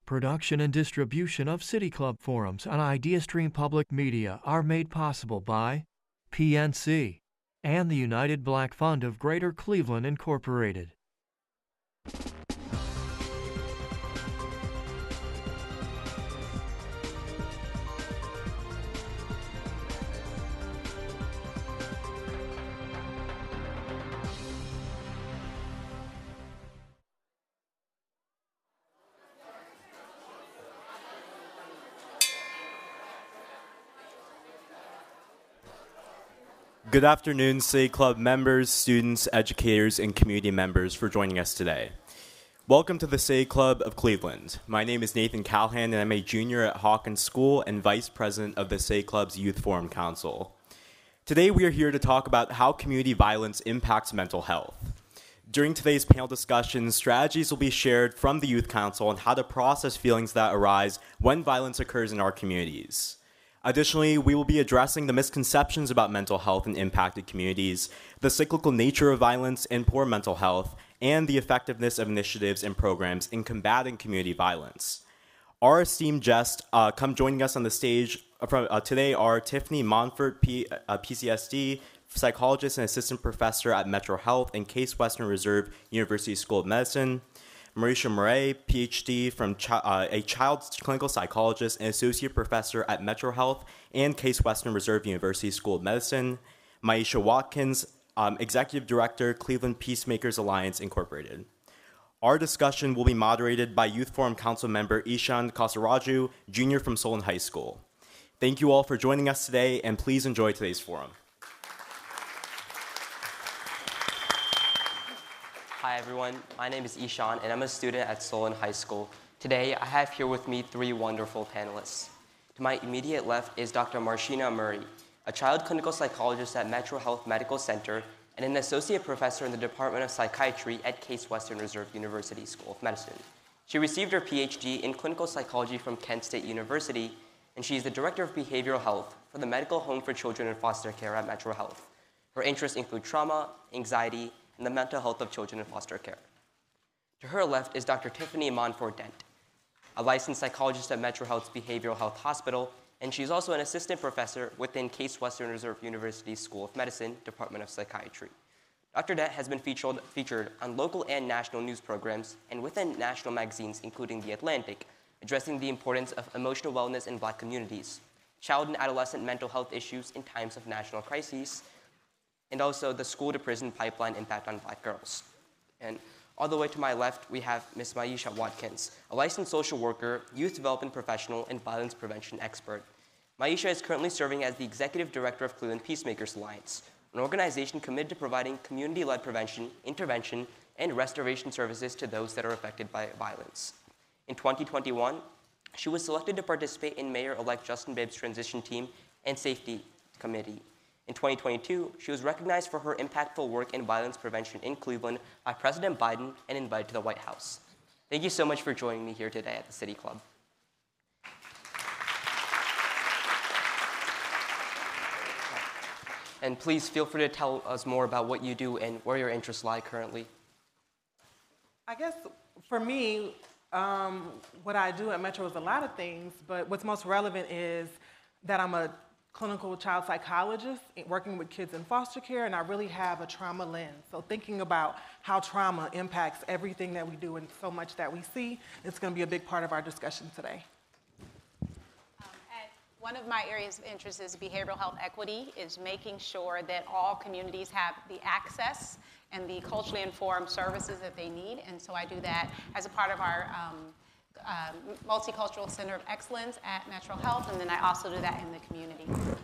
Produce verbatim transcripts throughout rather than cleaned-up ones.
Production and distribution of City Club forums on IdeaStream Public Media are made possible by P N C and the United Black Fund of Greater Cleveland, Incorporated. Good afternoon, City Club members, students, educators, and community members for joining us today. Welcome to the City Club of Cleveland. My name is Nathan Callahan, and I'm a junior at Hawkins School and vice president of the City Club's Youth Forum Council. Today, we are here to talk about how community violence impacts mental health. During today's panel discussion, strategies will be shared from the Youth Council on how to process feelings that arise when violence occurs in our communities. Additionally, we will be addressing the misconceptions about mental health in impacted communities, the cyclical nature of violence and poor mental health, and the effectiveness of initiatives and programs in combating community violence. Our esteemed guests uh, come joining us on the stage from, uh, today are Tiffany Monfort, P, uh, P C S D, psychologist and assistant professor at Metro Health and Case Western Reserve University School of Medicine, Marisha Murray, P H D, from chi- uh, a child clinical psychologist and associate professor at Metro Health and Case Western Reserve University School of Medicine, Maisha Watkins, um, executive director, Cleveland Peacemakers Alliance, Incorporated. Our discussion will be moderated by Youth Forum Council member Ishan Kasaraju, junior from Solon High School. Thank you all for joining us today, and please enjoy today's forum. Hi everyone, my name is Ishan and I'm a student at Solon High School. Today I have here with me three wonderful panelists. To my immediate left is Doctor Marshina Murray, a child clinical psychologist at Metro Health Medical Center and an associate professor in the Department of Psychiatry at Case Western Reserve University School of Medicine. She received her P H D in clinical psychology from Kent State University, and she is the director of behavioral health for the Medical Home for Children in Foster Care at Metro Health. Her interests include trauma, anxiety, and the mental health of children in foster care. To her left is Doctor Tiffany Monfort-Dent, a licensed psychologist at Metro Health's Behavioral Health Hospital, and she's also an assistant professor within Case Western Reserve University School of Medicine, Department of Psychiatry. Doctor Dent has been featured, featured on local and national news programs and within national magazines, including The Atlantic, addressing the importance of emotional wellness in Black communities, child and adolescent mental health issues in times of national crises, and also the school-to-prison pipeline impact on Black girls. And all the way to my left, we have Miz Maisha Watkins, a licensed social worker, youth development professional, and violence prevention expert. Maisha is currently serving as the executive director of Cleveland Peacemakers Alliance, an organization committed to providing community-led prevention, intervention, and restoration services to those that are affected by violence. In twenty twenty-one, she was selected to participate in Mayor-elect Justin Bibb's transition team and safety committee. In twenty twenty-two, she was recognized for her impactful work in violence prevention in Cleveland by President Biden and invited to the White House. Thank you so much for joining me here today at the City Club. And please feel free to tell us more about what you do and where your interests lie currently. I guess for me, um, what I do at Metro is a lot of things, but what's most relevant is that I'm a clinical child psychologist working with kids in foster care, and I really have a trauma lens. So thinking about how trauma impacts everything that we do and so much that we see, it's going to be a big part of our discussion today. Um, and one of my areas of interest is behavioral health equity, is making sure that all communities have the access and the culturally informed services that they need. And so I do that as a part of our um, Uh, Multicultural Center of Excellence at Metro Health, and then I also do that in the community. Good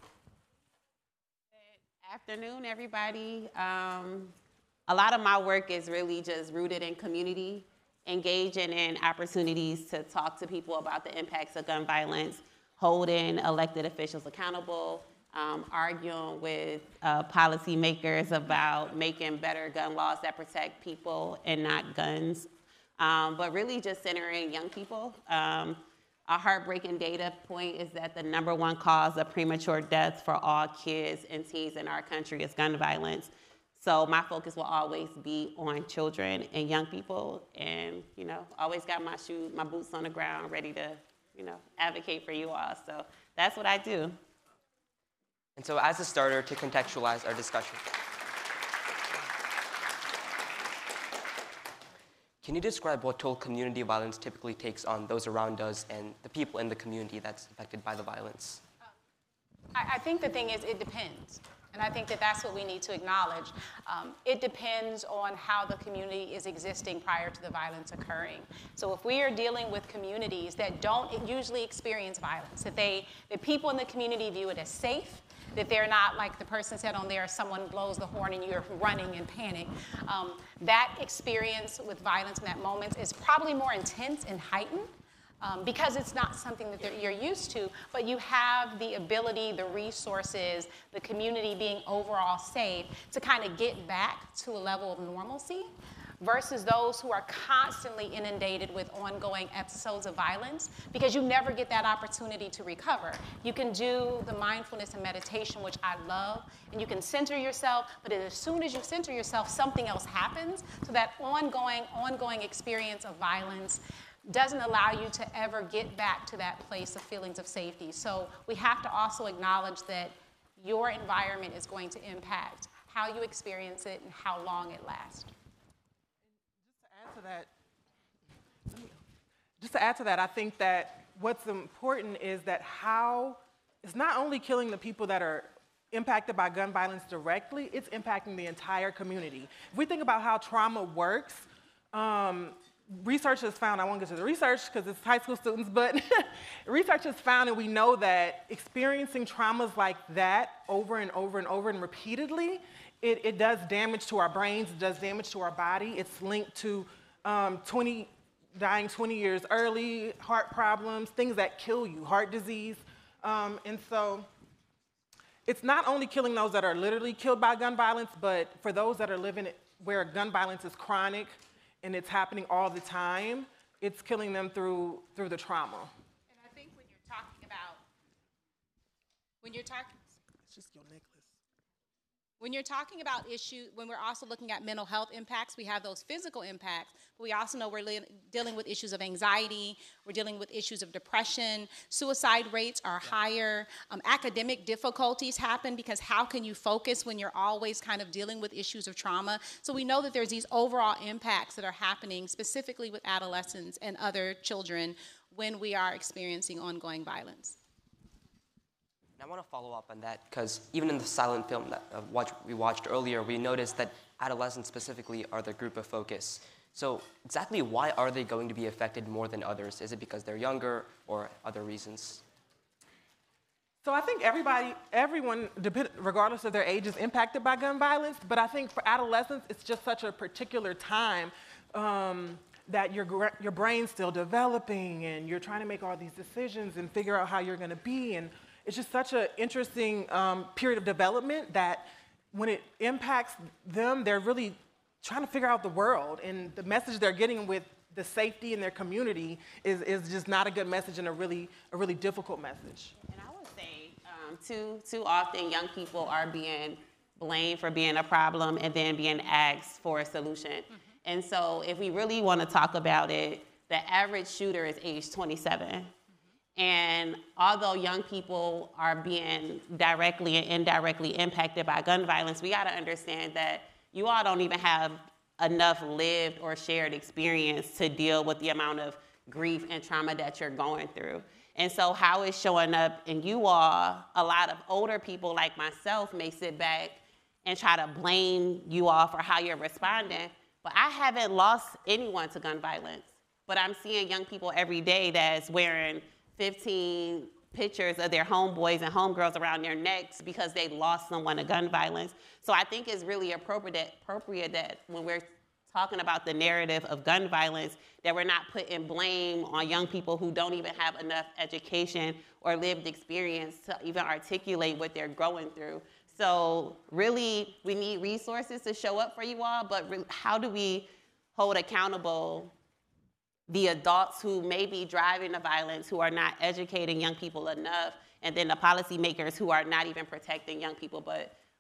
afternoon, everybody. Um, a lot of my work is really just rooted in community, engaging in opportunities to talk to people about the impacts of gun violence, holding elected officials accountable, um, arguing with uh, policymakers about making better gun laws that protect people and not guns. Um, but really just centering young people. Um, a heartbreaking data point is that the number one cause of premature death for all kids and teens in our country is gun violence. So my focus will always be on children and young people, and, you know, always got my shoes, my boots on the ground, ready to, you know, advocate for you all. So that's what I do. And so as a starter, to contextualize our discussion, can you describe what toll community violence typically takes on those around us and the people in the community that's affected by the violence? I, I think the thing is, it depends. And I think that that's what we need to acknowledge. Um, it depends on how the community is existing prior to the violence occurring. So if we are dealing with communities that don't usually experience violence, that they, that people in the community view it as safe, that they're not, like the person said on there, someone blows the horn and you're running in panic. Um, that experience with violence in that moment is probably more intense and heightened. Um, because it's not something that you're used to, but you have the ability, the resources, the community being overall safe to kind of get back to a level of normalcy, versus those who are constantly inundated with ongoing episodes of violence, because you never get that opportunity to recover. You can do the mindfulness and meditation, which I love, and you can center yourself, but as soon as you center yourself, something else happens, so that ongoing, ongoing experience of violence doesn't allow you to ever get back to that place of feelings of safety. So we have to also acknowledge that your environment is going to impact how you experience it and how long it lasts. Just to add to that, just to add to that, I think that what's important is that how it's not only killing the people that are impacted by gun violence directly, it's impacting the entire community. If we think about how trauma works, um, research has found, I won't get to the research because it's high school students, but research has found, and we know that experiencing traumas like that over and over and over and repeatedly, it, it does damage to our brains, it does damage to our body. It's linked to um, twenty, dying twenty years early, heart problems, things that kill you, heart disease. Um, and so it's not only killing those that are literally killed by gun violence, but for those that are living where gun violence is chronic, and it's happening all the time, it's killing them through through the trauma. And I think when you're talking about, when you're talking, It's just your necklace. When you're talking about issues, when we're also looking at mental health impacts, we have those physical impacts, but we also know we're li- dealing with issues of anxiety, we're dealing with issues of depression, suicide rates are higher, um, academic difficulties happen because how can you focus when you're always kind of dealing with issues of trauma? So we know that there's these overall impacts that are happening specifically with adolescents and other children when we are experiencing ongoing violence. I want to follow up on that because even in the silent film that uh, watch, we watched earlier, we noticed that adolescents specifically are the group of focus. So exactly why are they going to be affected more than others? Is it because they're younger or other reasons? So I think everybody, everyone, regardless of their age, is impacted by gun violence, but I think for adolescents, it's just such a particular time um, that your, your brain's still developing and you're trying to make all these decisions and figure out how you're gonna be. And it's just such an interesting um, period of development that when it impacts them, they're really trying to figure out the world. And the message they're getting with the safety in their community is, is just not a good message and a really, a really difficult message. And I would say um, too, too often young people are being blamed for being a problem and then being asked for a solution. Mm-hmm. And so if we really want to talk about it, the average shooter is age twenty-seven. And although young people are being directly and indirectly impacted by gun violence, we got to understand that you all don't even have enough lived or shared experience to deal with the amount of grief and trauma that you're going through. And so how it's showing up in you all, a lot of older people like myself may sit back and try to blame you all for how you're responding, but I haven't lost anyone to gun violence. But I'm seeing young people every day that's wearing fifteen pictures of their homeboys and homegirls around their necks because they lost someone to gun violence. So I think it's really appropriate that, appropriate that when we're talking about the narrative of gun violence, that we're not putting blame on young people who don't even have enough education or lived experience to even articulate what they're going through. So really, we need resources to show up for you all, but re- how do we hold accountable the adults who may be driving the violence, who are not educating young people enough, and then the policymakers who are not even protecting young people, but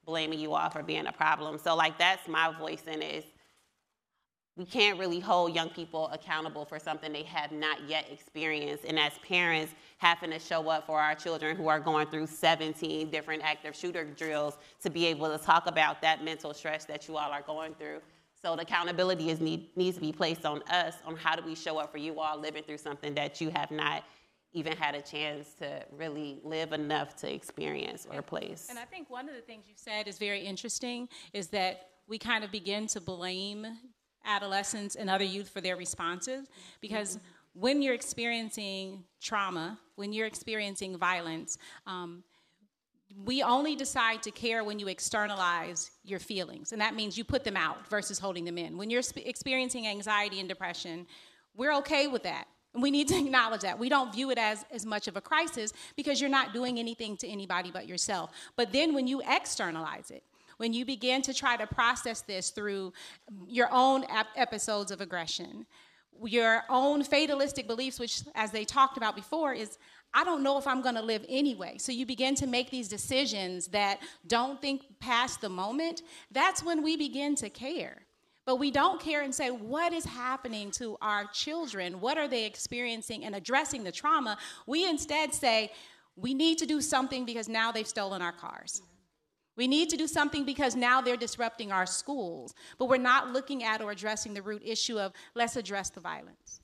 blaming you all for being a problem. So like that's my voice in it. Is we can't really hold young people accountable for something they have not yet experienced. And as parents, having to show up for our children who are going through seventeen different active shooter drills to be able to talk about that mental stress that you all are going through. So the accountability is need, needs to be placed on us on how do we show up for you all living through something that you have not even had a chance to really live enough to experience or place. And I think one of the things you said is very interesting is that we kind of begin to blame adolescents and other youth for their responses, because mm-hmm. when you're experiencing trauma, when you're experiencing violence, um, we only decide to care when you externalize your feelings, and that means you put them out versus holding them in. When you're sp- experiencing anxiety and depression, we're okay with that. And we need to acknowledge that. We don't view it as, as much of a crisis because you're not doing anything to anybody but yourself. But then when you externalize it, when you begin to try to process this through your own ap- episodes of aggression, your own fatalistic beliefs, which, as they talked about before, is, I don't know if I'm going to live anyway. So you begin to make these decisions that don't think past the moment. That's when we begin to care. But we don't care and say, what is happening to our children? What are they experiencing? And addressing the trauma. We instead say, we need to do something because now they've stolen our cars. We need to do something because now they're disrupting our schools. But we're not looking at or addressing the root issue of, let's address the violence.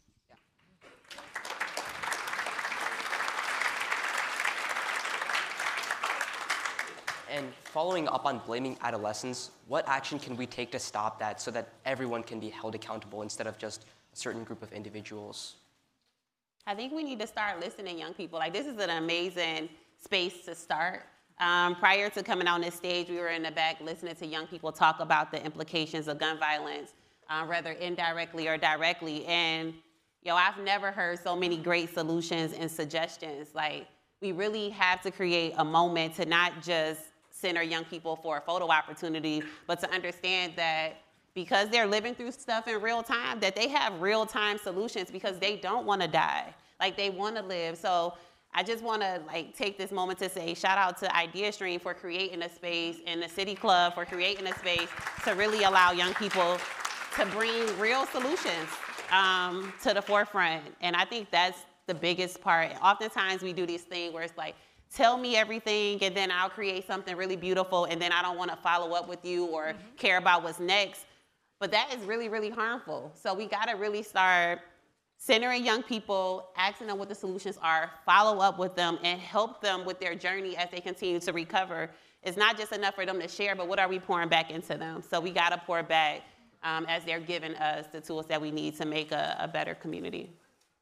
And following up on blaming adolescents, what action can we take to stop that so that everyone can be held accountable instead of just a certain group of individuals? I think we need to start listening, young people. Like, this is an amazing space to start. Um, prior to coming on this stage, we were in the back listening to young people talk about the implications of gun violence, uh, whether indirectly or directly. And, yo, I've never heard so many great solutions and suggestions. Like, we really have to create a moment to not just center young people for a photo opportunity, but to understand that because they're living through stuff in real time, that they have real time solutions because they don't want to die. Like, they want to live. So I just want to like take this moment to say shout out to IdeaStream for creating a space, and the City Club for creating a space to really allow young people to bring real solutions um, to the forefront. And I think that's the biggest part. Oftentimes we do this thing where it's like, tell me everything and then I'll create something really beautiful and then I don't want to follow up with you or mm-hmm. care about what's next. But that is really, really harmful. So we got to really start centering young people, asking them what the solutions are, follow up with them, and help them with their journey as they continue to recover. It's not just enough for them to share, but what are we pouring back into them? So we got to pour back um, as they're giving us the tools that we need to make a, a better community.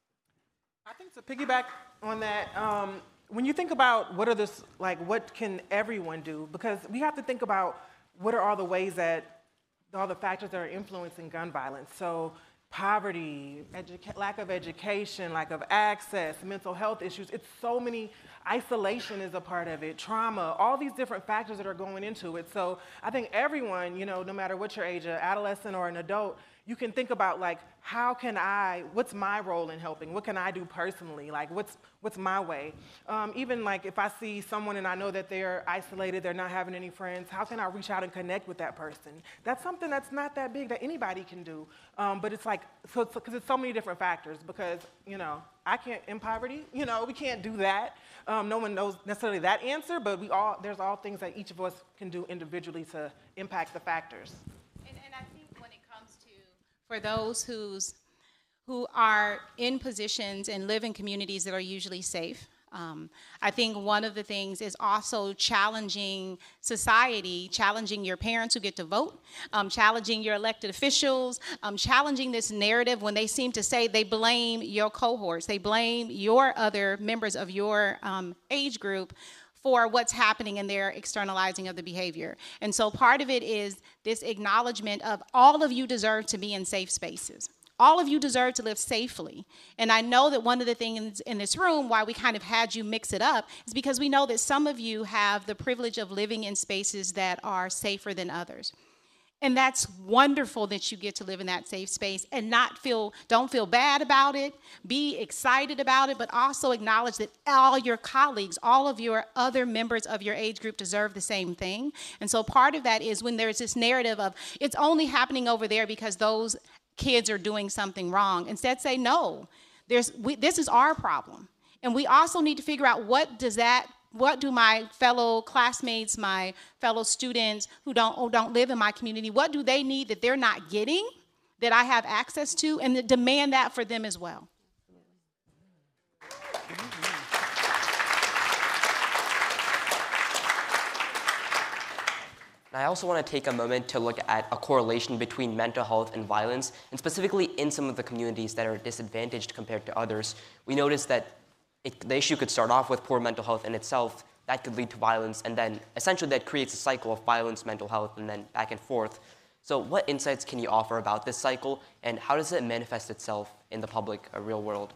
I think to piggyback on that, um, when you think about what are this, like what can everyone do, because we have to think about what are all the ways that, all the factors that are influencing gun violence. So poverty, educa- lack of education, lack of access, mental health issues. It's so many, isolation is a part of it, trauma, all these different factors that are going into it. So I think everyone, you know, no matter what your age, an adolescent or an adult, you can think about like, how can I, what's my role in helping? What can I do personally? Like, what's what's my way? Um, even like if I see someone and I know that they're isolated, they're not having any friends, how can I reach out and connect with that person? That's something that's not that big that anybody can do. Um, but it's like, so because it's, it's so many different factors because, you know, I can't, in poverty, you know, we can't do that. Um, no one knows necessarily that answer, but we all, there's all things that each of us can do individually to impact the factors. And, and I think when it comes to, for those who's, who are in positions and live in communities that are usually safe, Um, I think one of the things is also challenging society, challenging your parents who get to vote, um, challenging your elected officials, um, challenging this narrative when they seem to say they blame your cohorts, they blame your other members of your um, age group for what's happening in their externalizing of the behavior. And so part of it is this acknowledgement of all of you deserve to be in safe spaces. All of you deserve to live safely. And I know that one of the things in this room, why we kind of had you mix it up, is because we know that some of you have the privilege of living in spaces that are safer than others. And that's wonderful that you get to live in that safe space and not feel, don't feel bad about it, be excited about it, but also acknowledge that all your colleagues, all of your other members of your age group deserve the same thing. And so part of that is when there's this narrative of it's only happening over there because those kids are doing something wrong. Instead say, no, there's, we, this is our problem. And we also need to figure out what does that What do my fellow classmates, my fellow students who don't, who don't live in my community, what do they need that they're not getting, that I have access to, and demand that for them as well? I also want to take a moment to look at a correlation between mental health and violence, and specifically in some of the communities that are disadvantaged compared to others. We noticed that It, the issue could start off with poor mental health in itself. That could lead to violence, and then essentially that creates a cycle of violence, mental health, and then back and forth. So what insights can you offer about this cycle, and how does it manifest itself in the public, uh, real world?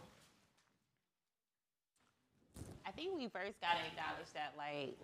I think we first got to acknowledge that, like,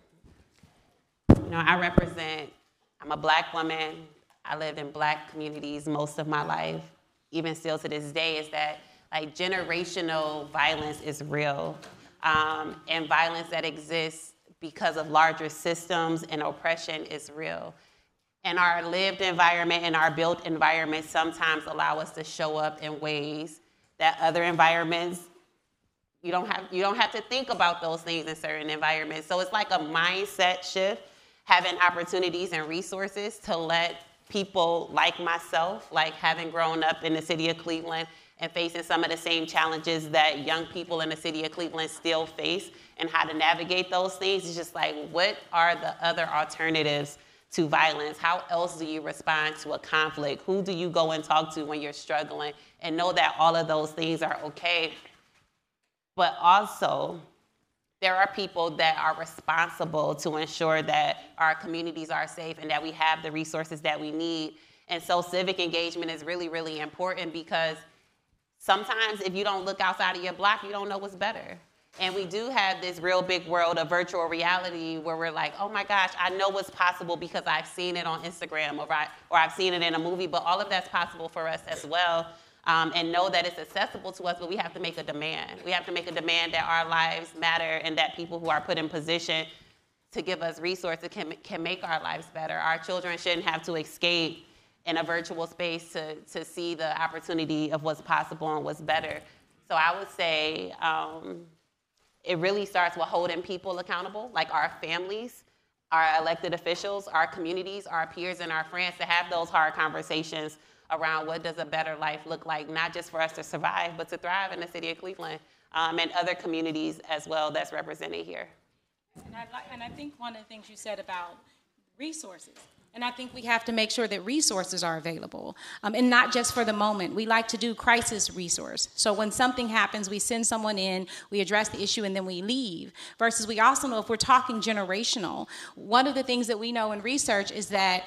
you know, I represent, I'm a black woman. I lived in black communities most of my life. Even still to this day, is that like generational violence is real, um, and violence that exists because of larger systems and oppression is real. And our lived environment and our built environment sometimes allow us to show up in ways that other environments, you don't have, you don't have to think about those things in certain environments. So it's like a mindset shift, having opportunities and resources to let people like myself, like having grown up in the city of Cleveland, and facing some of the same challenges that young people in the city of Cleveland still face, and how to navigate those things. It's just like, what are the other alternatives to violence? How else do you respond to a conflict? Who do you go and talk to when you're struggling? And know that all of those things are okay. But also, there are people that are responsible to ensure that our communities are safe and that we have the resources that we need. And so civic engagement is really, really important, because sometimes if you don't look outside of your block, you don't know what's better. And we do have this real big world of virtual reality where we're like, oh my gosh, I know what's possible because I've seen it on Instagram, or, I, or I've seen it in a movie, but all of that's possible for us as well. Um, and know that it's accessible to us, but we have to make a demand. We have to make a demand that our lives matter, and that people who are put in position to give us resources can, can make our lives better. Our children shouldn't have to escape in a virtual space to, to see the opportunity of what's possible and what's better. So I would say um, it really starts with holding people accountable, like our families, our elected officials, our communities, our peers, and our friends, to have those hard conversations around what does a better life look like, not just for us to survive, but to thrive in the city of Cleveland, um, and other communities as well that's represented here. And I, and I think one of the things you said about resources, and I think we have to make sure that resources are available, um, and not just for the moment. We like to do crisis resource. So when something happens, we send someone in, we address the issue, and then we leave. Versus we also know, if we're talking generational, one of the things that we know in research is that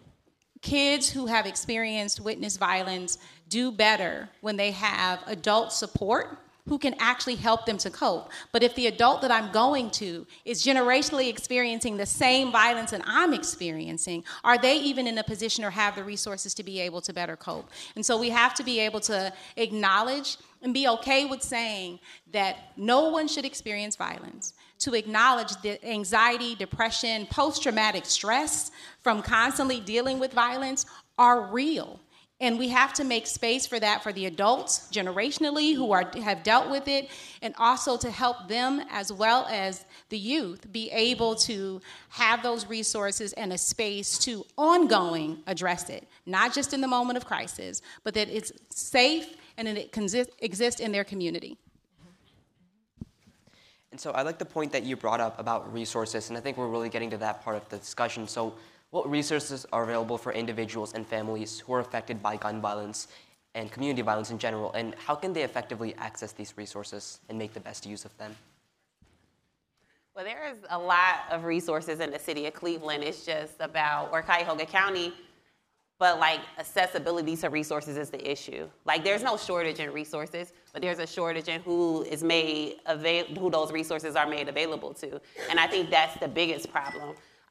kids who have experienced, witnessed violence do better when they have adult support who can actually help them to cope. But if the adult that I'm going to is generationally experiencing the same violence that I'm experiencing, are they even in a position or have the resources to be able to better cope? And so we have to be able to acknowledge and be okay with saying that no one should experience violence, to acknowledge that anxiety, depression, post-traumatic stress from constantly dealing with violence are real. And we have to make space for that for the adults generationally who are, have dealt with it, and also to help them as well as the youth be able to have those resources and a space to ongoing address it, not just in the moment of crisis, but that it's safe and that it can exist in their community. And so I like the point that you brought up about resources, and I think we're really getting to that part of the discussion. So what resources are available for individuals and families who are affected by gun violence and community violence in general, and how can they effectively access these resources and make the best use of them? Well, there is a lot of resources in the city of Cleveland. It's just about, or Cuyahoga County, but like accessibility to resources is the issue. Like there's no shortage in resources, but there's a shortage in who is made avail- who those resources are made available to. And I think that's the biggest problem.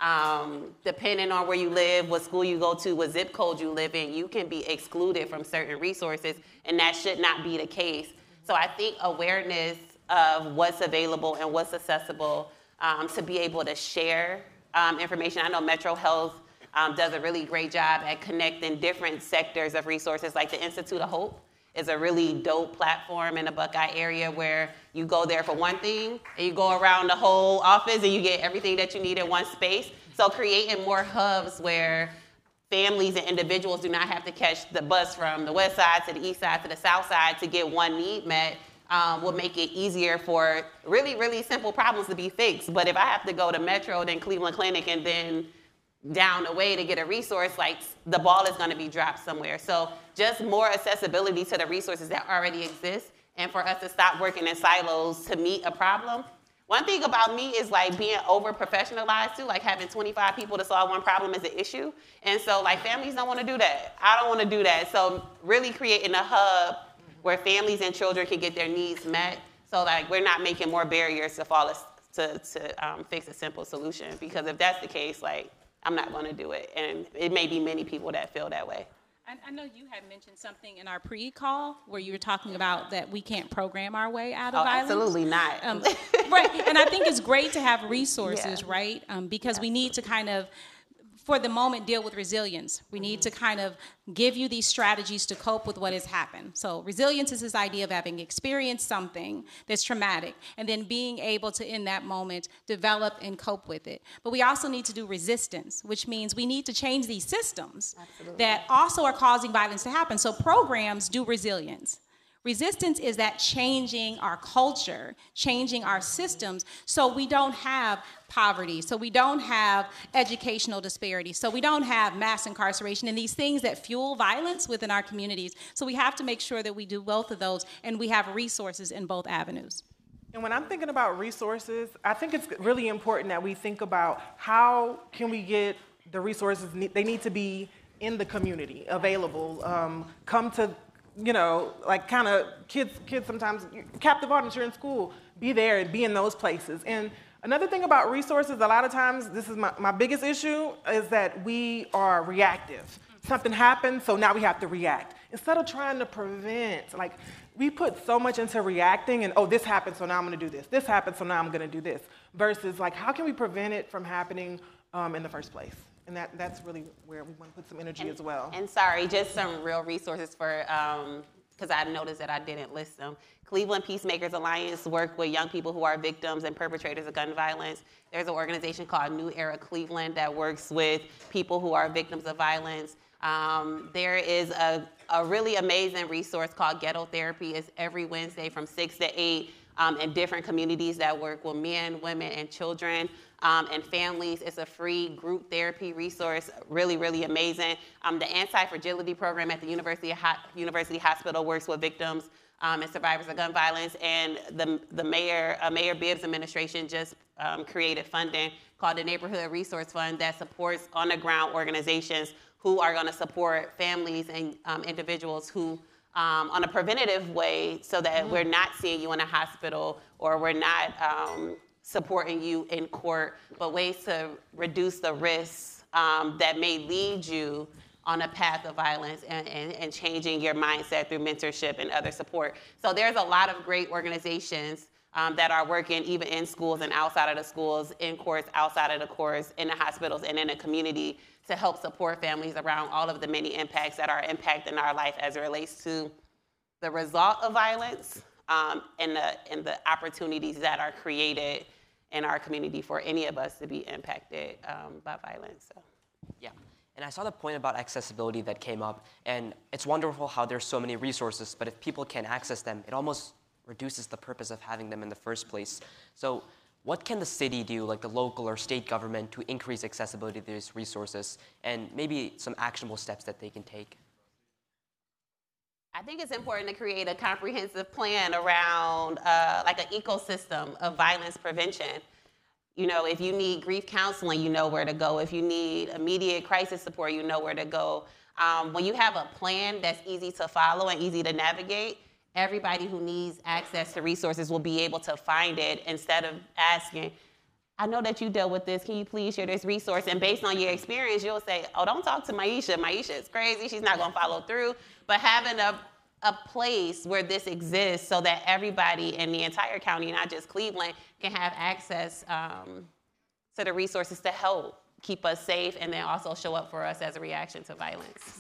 Um, depending on where you live, what school you go to, what zip code you live in, you can be excluded from certain resources, and that should not be the case. So I think awareness of what's available and what's accessible, um, to be able to share um, information. I know Metro Health um, does a really great job at connecting different sectors of resources, like the Institute of Hope is a really dope platform in the Buckeye area where you go there for one thing and you go around the whole office and you get everything that you need in one space. So creating more hubs where families and individuals do not have to catch the bus from the west side to the east side to the south side to get one need met um, will make it easier for really, really simple problems to be fixed. But if I have to go to Metro, then Cleveland Clinic, and then down the way to get a resource, like the ball is going to be dropped somewhere. So just more accessibility to the resources that already exist, and for us to stop working in silos to meet a problem. One thing about me is like being over professionalized too, like having twenty-five people to solve one problem is an issue. And so like families don't want to do that. I don't want to do that. So really creating a hub where families and children can get their needs met. So like we're not making more barriers to fall to, to um, fix a simple solution. Because if that's the case, like I'm not going to do it. And it may be many people that feel that way. I, I know you had mentioned something in our pre-call where you were talking about that we can't program our way out of oh, violence. Absolutely not. Um, right, and I think it's great to have resources, yeah. right? Um, because absolutely. we need to kind of, for the moment, deal with resilience. We need to kind of give you these strategies to cope with what has happened. So resilience is this idea of having experienced something that's traumatic and then being able to, in that moment, develop and cope with it. But we also need to do resistance, which means we need to change these systems Absolutely. That also are causing violence to happen. So programs do resilience. Resistance is that changing our culture, changing our systems so we don't have poverty, so we don't have educational disparity, so we don't have mass incarceration and these things that fuel violence within our communities. So we have to make sure that we do both of those and we have resources in both avenues. And when I'm thinking about resources, I think it's really important that we think about how can we get the resources, they need to be in the community, available, um, come to you know, like kind of kids, kids sometimes, captive audience, you're in school, be there and be in those places. And another thing about resources, a lot of times, this is my, my biggest issue, is that we are reactive. Something happens, so now we have to react. Instead of trying to prevent, like we put so much into reacting and, oh, this happened, so now I'm gonna do this. This happened, so now I'm gonna do this. Versus like, how can we prevent it from happening um, in the first place? And that, that's really where we want to put some energy and, as well. And sorry, just some real resources for, because um, I noticed that I didn't list them. Cleveland Peacemakers Alliance work with young people who are victims and perpetrators of gun violence. There's an organization called New Era Cleveland that works with people who are victims of violence. Um, there is a, a really amazing resource called Ghetto Therapy. It's every Wednesday from six to eight um, in different communities that work with men, women, and children. Um, and families. It's a free group therapy resource, really, really amazing. Um, the anti-fragility program at the University, Ho- University Hospital works with victims um, and survivors of gun violence, and the, the Mayor, uh, Mayor Bibbs administration just um, created funding called the Neighborhood Resource Fund that supports on-the-ground organizations who are gonna support families and um, individuals who Um, on a preventative way so that mm. we're not seeing you in a hospital or we're not um, supporting you in court, but ways to reduce the risks um, that may lead you on a path of violence and, and, and changing your mindset through mentorship and other support. So there's a lot of great organizations um, that are working even in schools and outside of the schools, in courts, outside of the courts, in the hospitals, and in the community to help support families around all of the many impacts that are impacting our life as it relates to the result of violence um, and, the, and the opportunities that are created in our community for any of us to be impacted um, by violence. So. Yeah, and I saw the point about accessibility that came up, and it's wonderful how there's so many resources, but if people can't access them, it almost reduces the purpose of having them in the first place. So what can the city do, like the local or state government, to increase accessibility to these resources, and maybe some actionable steps that they can take? I think it's important to create a comprehensive plan around uh, like an ecosystem of violence prevention. You know, if you need grief counseling, you know where to go. If you need immediate crisis support, you know where to go. Um, when you have a plan that's easy to follow and easy to navigate, everybody who needs access to resources will be able to find it instead of asking, I know that you dealt with this. Can you please share this resource? And based on your experience, you'll say, oh, don't talk to Maisha. Maisha is crazy. She's not going to follow through. But having a, a place where this exists so that everybody in the entire county, not just Cleveland, can have access um, to the resources to help keep us safe and then also show up for us as a reaction to violence.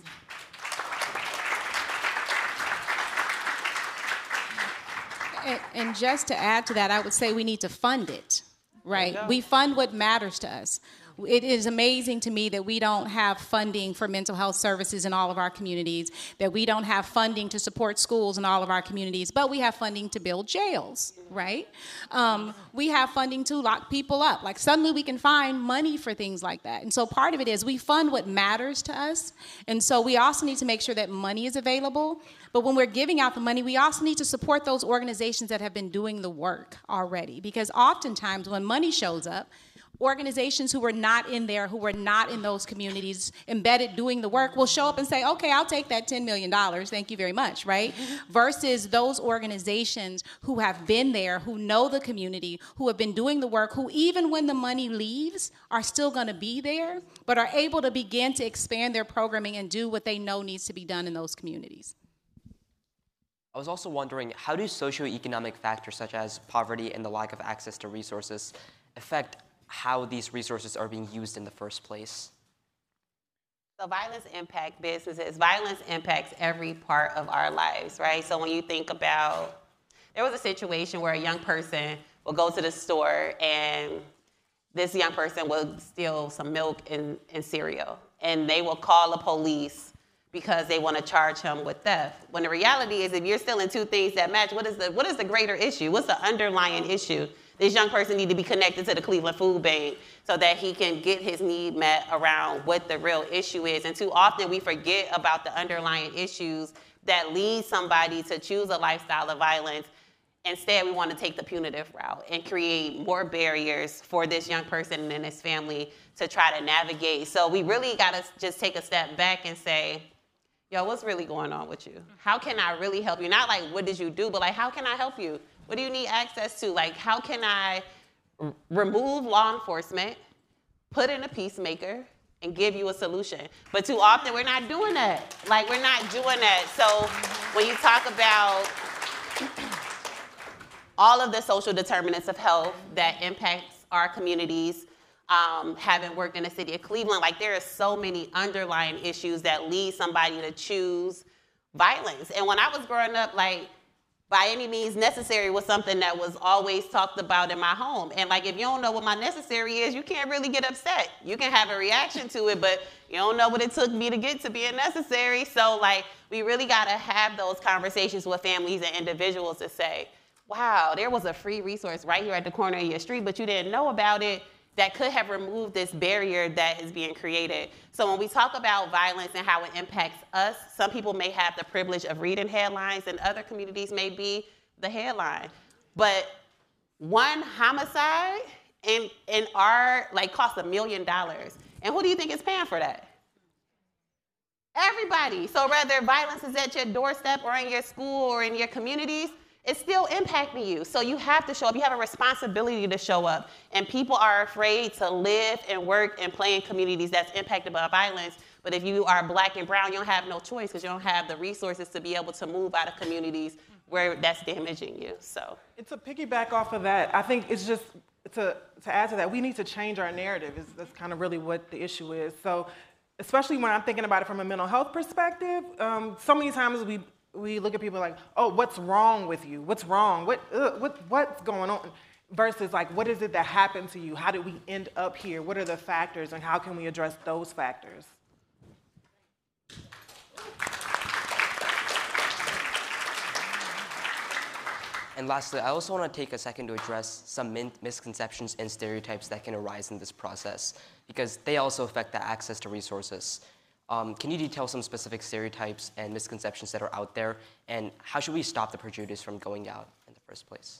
And, and just to add to that, I would say we need to fund it, right? We fund what matters to us. It is amazing to me that we don't have funding for mental health services in all of our communities, that we don't have funding to support schools in all of our communities, but we have funding to build jails, right? Um, we have funding to lock people up. Like suddenly we can find money for things like that. And so part of it is we fund what matters to us. And so we also need to make sure that money is available. But when we're giving out the money, we also need to support those organizations that have been doing the work already. Because oftentimes when money shows up, organizations who were not in there, who were not in those communities, embedded doing the work, will show up and say, okay, I'll take that ten million dollars, thank you very much, right? Versus those organizations who have been there, who know the community, who have been doing the work, who even when the money leaves are still gonna be there, but are able to begin to expand their programming and do what they know needs to be done in those communities. I was also wondering, how do socioeconomic factors such as poverty and the lack of access to resources affect how these resources are being used in the first place? So violence impacts businesses. Violence impacts every part of our lives, right? So when you think about, there was a situation where a young person will go to the store and this young person will steal some milk and, and cereal. And they will call the police because they want to charge him with theft. When the reality is, if you're stealing two things that match, what is the, what is the greater issue? What's the underlying issue? This young person needs to be connected to the Cleveland Food Bank so that he can get his need met around what the real issue is. And too often we forget about the underlying issues that lead somebody to choose a lifestyle of violence. Instead, we want to take the punitive route and create more barriers for this young person and his family to try to navigate. So we really got to just take a step back and say, yo, what's really going on with you? How can I really help you? Not like, what did you do, but like, how can I help you? What do you need access to? Like, how can I r- remove law enforcement, put in a peacemaker, and give you a solution? But too often, we're not doing that. Like, we're not doing that. So when you talk about all of the social determinants of health that impacts our communities, um, having worked in the city of Cleveland, like, there are so many underlying issues that lead somebody to choose violence. And when I was growing up, like, by any means necessary was something that was always talked about in my home. And like, if you don't know what my necessary is, you can't really get upset. You can have a reaction to it, but you don't know what it took me to get to being necessary. So like, we really gotta have those conversations with families and individuals to say, wow, there was a free resource right here at the corner of your street, but you didn't know about it, that could have removed this barrier that is being created. So when we talk about violence and how it impacts us, some people may have the privilege of reading headlines and other communities may be the headline. But one homicide in, in our, like, cost a million dollars. And who do you think is paying for that? Everybody. So whether violence is at your doorstep or in your school or in your communities, it's still impacting you. So you have to show up. You have a responsibility to show up. And people are afraid to live and work and play in communities that's impacted by violence. But if you are black and brown, you don't have no choice because you don't have the resources to be able to move out of communities where that's damaging you. So it's a piggyback off of that. I think it's just, to, to add to that, we need to change our narrative. Is That's kind of really what the issue is. So especially when I'm thinking about it from a mental health perspective, um, so many times we We look at people like, oh, what's wrong with you? What's wrong? What, uh, what, what's going on? Versus like, what is it that happened to you? How did we end up here? What are the factors and how can we address those factors? And lastly, I also want to take a second to address some min- misconceptions and stereotypes that can arise in this process, because they also affect the access to resources. Um, can you detail some specific stereotypes and misconceptions that are out there, and how should we stop the prejudice from going out in the first place?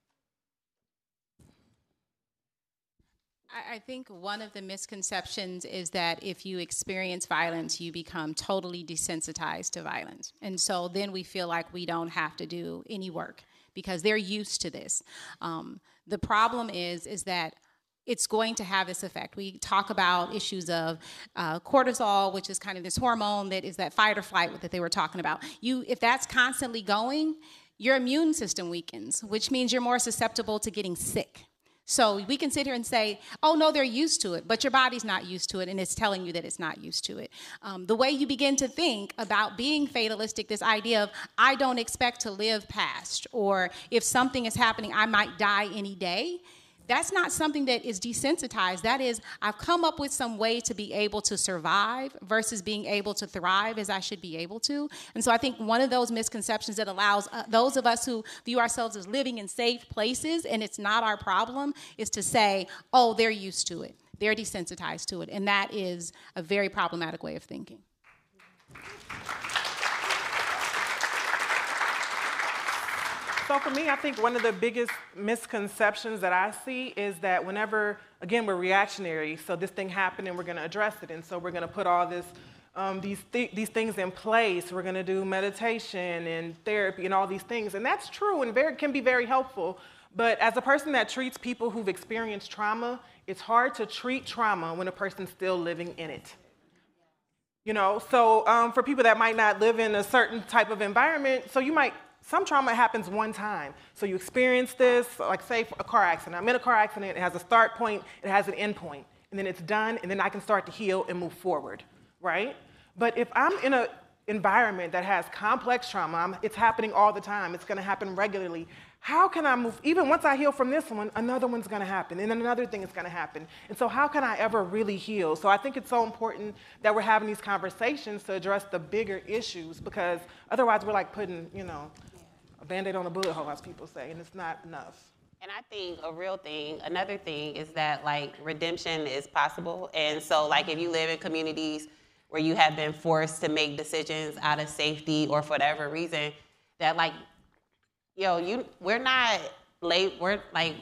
I think one of the misconceptions is that if you experience violence, you become totally desensitized to violence. And so then we feel like we don't have to do any work because they're used to this. Um, the problem is, is that it's going to have this effect. We talk about issues of uh, cortisol, which is kind of this hormone that is that fight or flight that they were talking about. You, if that's constantly going, your immune system weakens, which means you're more susceptible to getting sick. So we can sit here and say, oh, no, they're used to it, but your body's not used to it, and it's telling you that it's not used to it. Um, the way you begin to think about being fatalistic, this idea of, I don't expect to live past, or if something is happening, I might die any day, that's not something that is desensitized. That is, I've come up with some way to be able to survive versus being able to thrive as I should be able to. And so I think one of those misconceptions that allows uh, those of us who view ourselves as living in safe places and it's not our problem is to say, oh, they're used to it. They're desensitized to it. And that is a very problematic way of thinking. So for me, I think one of the biggest misconceptions that I see is that whenever, again, we're reactionary, so this thing happened and we're going to address it, and so we're going to put all this, um, these, th these things in place. We're going to do meditation and therapy and all these things, and that's true and very, can be very helpful. But as a person that treats people who've experienced trauma, it's hard to treat trauma when a person's still living in it. You know, so um, for people that might not live in a certain type of environment, so you might. Some trauma happens one time. So you experience this, like say a car accident. I'm in a car accident, it has a start point, it has an end point, and then it's done, and then I can start to heal and move forward, right? But if I'm in an environment that has complex trauma, I'm, it's happening all the time, it's gonna happen regularly, how can I move, even once I heal from this one, another one's gonna happen, and then another thing is gonna happen. And so how can I ever really heal? So I think it's so important that we're having these conversations to address the bigger issues, because otherwise we're like putting, you know, a Band-Aid on a bullet hole, as people say, and it's not enough. And I think a real thing, another thing is that like redemption is possible. And so like if you live in communities where you have been forced to make decisions out of safety or for whatever reason, that like, yo, you, we're not late, we're like,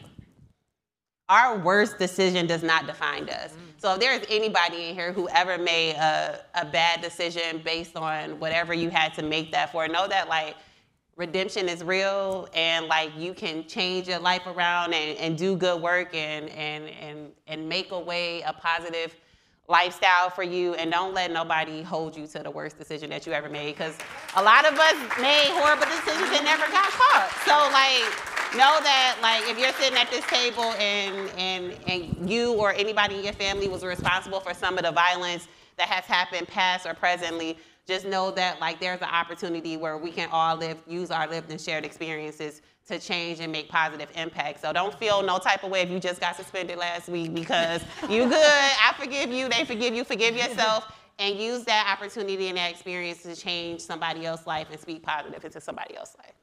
our worst decision does not define us. Mm. So if there's anybody in here who ever made a, a bad decision based on whatever you had to make that for, know that like, redemption is real, and like you can change your life around and, and do good work and, and, and, and make a way, a positive lifestyle for you, and don't let nobody hold you to the worst decision that you ever made, because a lot of us made horrible decisions and never got caught. So like, know that like if you're sitting at this table and, and, and you or anybody in your family was responsible for some of the violence that has happened past or presently, just know that like there's an opportunity where we can all live, use our lived and shared experiences to change and make positive impact. So don't feel no type of way if you just got suspended last week because you good, I forgive you, they forgive you, forgive yourself, and use that opportunity and that experience to change somebody else's life and speak positive into somebody else's life.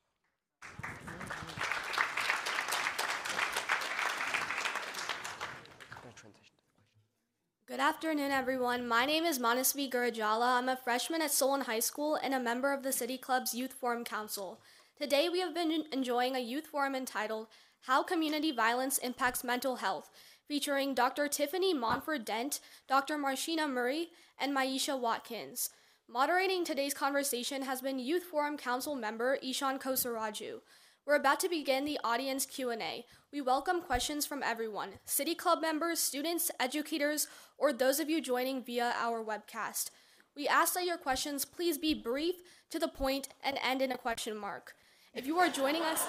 Good afternoon, everyone. My name is Manasvi Gurujala. I'm a freshman at Solon High School and a member of the City Club's Youth Forum Council. Today, we have been enjoying a youth forum entitled How Community Violence Impacts Mental Health, featuring Doctor Tiffany Monfort-Dent, Doctor Marshina Murray, and Maisha Watkins. Moderating today's conversation has been Youth Forum Council member Ishan Kosaraju. We're about to begin the audience Q and A. We welcome questions from everyone, City Club members, students, educators, or those of you joining via our webcast. We ask that your questions please be brief, to the point, and end in a question mark. If you are joining us,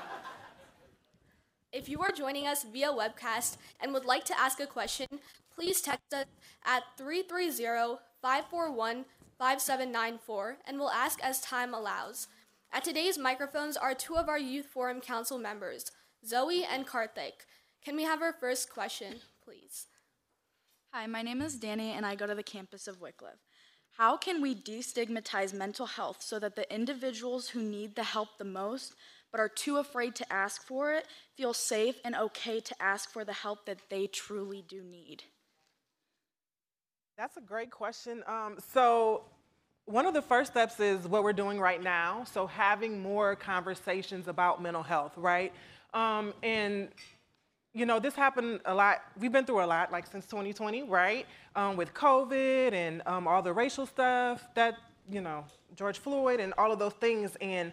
if you are joining us via webcast and would like to ask a question, please text us at three three zero, five four one, five seven nine four, and we'll ask as time allows. At today's microphones are two of our Youth Forum Council members, Zoe and Karthik. Can we have our first question, please? Hi, my name is Danny, and I go to the campus of Wycliffe. How can we destigmatize mental health so that the individuals who need the help the most but are too afraid to ask for it feel safe and okay to ask for the help that they truly do need? That's a great question. Um, so one of the first steps is what we're doing right now, so having more conversations about mental health, right? Um, and, you know, this happened a lot. We've been through a lot, like, since twenty twenty, right? Um, with COVID and um, all the racial stuff that, you know, George Floyd and all of those things. And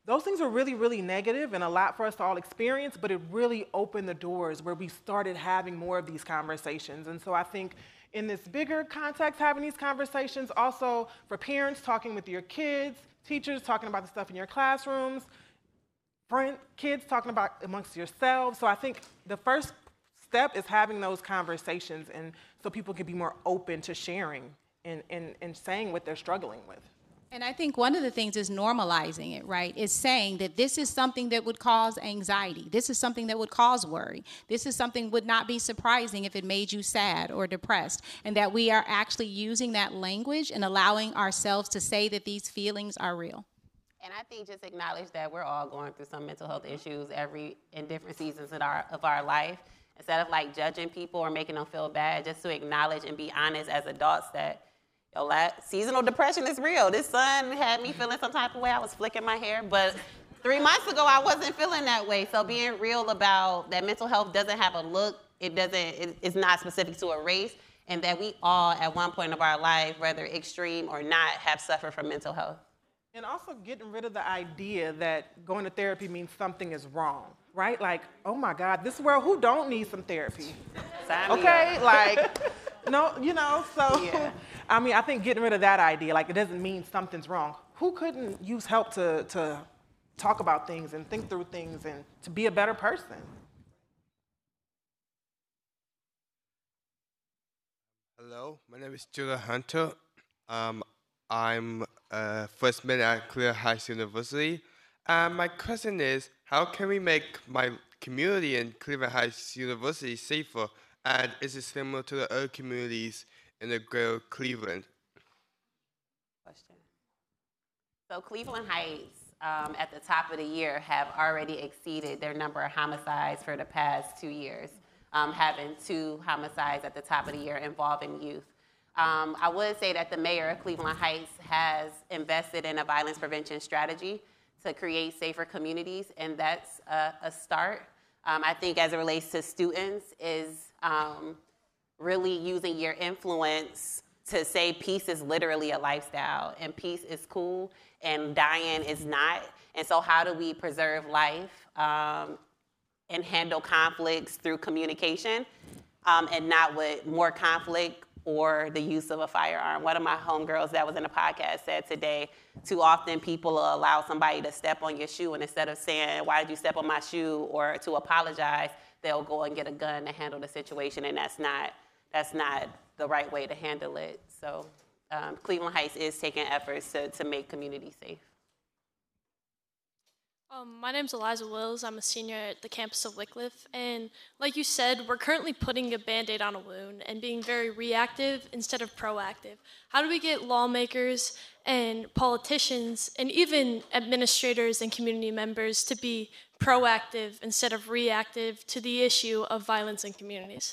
those things were really, really negative and a lot for us to all experience, but it really opened the doors where we started having more of these conversations. And so I think in this bigger context, having these conversations, also for parents talking with your kids, teachers talking about the stuff in your classrooms, friend, kids talking about amongst yourselves. So I think the first step is having those conversations, and so people can be more open to sharing and, and, and saying what they're struggling with. And I think one of the things is normalizing it, right? Is saying that this is something that would cause anxiety. This is something that would cause worry. This is something would not be surprising if it made you sad or depressed. And that we are actually using that language and allowing ourselves to say that these feelings are real. And I think just acknowledge that we're all going through some mental health issues every in different seasons of our, of our life. Instead of like judging people or making them feel bad, just to acknowledge and be honest as adults that yo, that seasonal depression is real. This sun had me feeling some type of way. I was flicking my hair, but three months ago I wasn't feeling that way. So being real about that mental health doesn't have a look. It doesn't. It, it's not specific to a race, and that we all at one point of our life, whether extreme or not, have suffered from mental health. And also getting rid of the idea that going to therapy means something is wrong, right? Like, oh my God, this world, who don't need some therapy? Sign okay, like, no, you know, so, yeah. I mean, I think getting rid of that idea, like it doesn't mean something's wrong. Who couldn't use help to, to talk about things and think through things and to be a better person? Hello, my name is Judah Hunter. Um, I'm a freshman at Cleveland Heights University. And my question is, how can we make my community in Cleveland Heights University safer? And is it similar to the other communities in the greater Cleveland? Question. So Cleveland Heights, um, at the top of the year, have already exceeded their number of homicides for the past two years, um, having two homicides at the top of the year involving youth. Um, I would say that the mayor of Cleveland Heights has invested in a violence prevention strategy to create safer communities, and that's a, a start. Um, I think as it relates to students is um, really using your influence to say peace is literally a lifestyle, and peace is cool, and dying is not. And so how do we preserve life um, and handle conflicts through communication um, and not with more conflict or the use of a firearm? One of my homegirls that was in the podcast said today, too often people will allow somebody to step on your shoe, and instead of saying, why did you step on my shoe, or to apologize, they'll go and get a gun to handle the situation, and that's not, that's not the right way to handle it. So um, Cleveland Heights is taking efforts to, to make communities safe. Um, my name's Eliza Wills. I'm a senior at the campus of Wycliffe. And like you said, we're currently putting a Band-Aid on a wound and being very reactive instead of proactive. How do we get lawmakers and politicians and even administrators and community members to be proactive instead of reactive to the issue of violence in communities?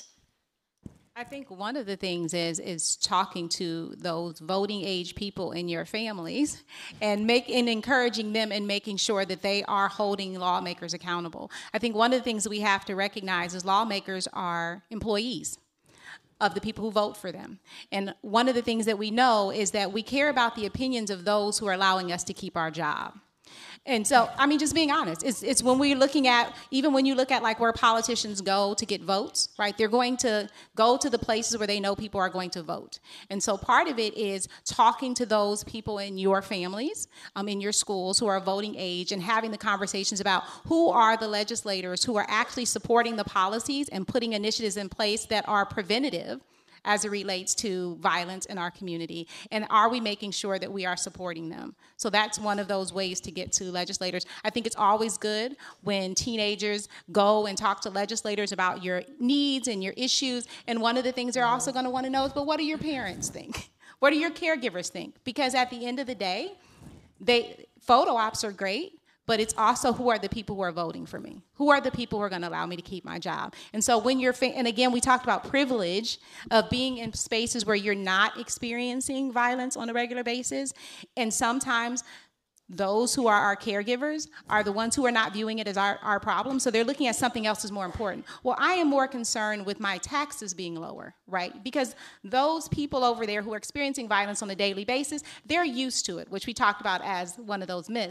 I think one of the things is is talking to those voting age people in your families and make and encouraging them and making sure that they are holding lawmakers accountable. I think one of the things we have to recognize is lawmakers are employees of the people who vote for them. And one of the things that we know is that we care about the opinions of those who are allowing us to keep our job. And so, I mean, just being honest, it's, it's when we're looking at, even when you look at like where politicians go to get votes, right? They're going to go to the places where they know people are going to vote. And so part of it is talking to those people in your families, um, in your schools who are voting age, and having the conversations about who are the legislators who are actually supporting the policies and putting initiatives in place that are preventative as it relates to violence in our community, and are we making sure that we are supporting them? So that's one of those ways to get to legislators. I think it's always good when teenagers go and talk to legislators about your needs and your issues, and one of the things they're also gonna wanna know is, but what do your parents think? What do your caregivers think? Because at the end of the day, they photo ops are great, but it's also who are the people who are voting for me? Who are the people who are gonna allow me to keep my job? And so when you're, fa- and again, we talked about privilege of being in spaces where you're not experiencing violence on a regular basis. And sometimes those who are our caregivers are the ones who are not viewing it as our, our problem. So they're looking at something else as more important. Well, I am more concerned with my taxes being lower, right? Because those people over there who are experiencing violence on a daily basis, they're used to it, which we talked about as one of those myths.